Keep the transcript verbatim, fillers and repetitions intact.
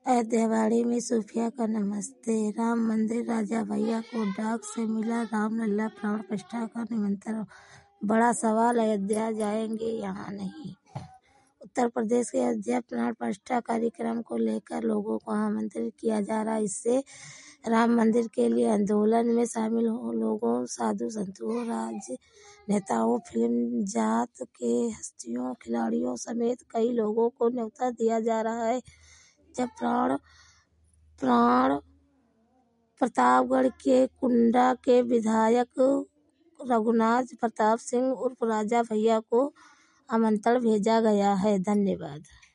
अयोध्यावाड़ी में सूफिया का नमस्ते। राम मंदिर राजा भैया को डाक से मिला रामलला प्राण प्रतिष्ठा का निमंत्रण। बड़ा सवाल, अयोध्या जाएंगे यहाँ नहीं। उत्तर प्रदेश के अयोध्या प्राण प्रतिष्ठा कार्यक्रम को लेकर लोगों को आमंत्रित किया जा रहा है। इससे राम मंदिर के लिए आंदोलन में शामिल हो लोगों, साधु संतों, राजनेताओं, फिल्म जात के हस्तियों, खिलाड़ियों समेत कई लोगों को न्योता दिया जा रहा है। जब प्राण प्राण प्रतापगढ़ के कुंडा के विधायक रघुनाथ प्रताप सिंह उर्फ राजा भैया को आमंत्रण भेजा गया है। धन्यवाद।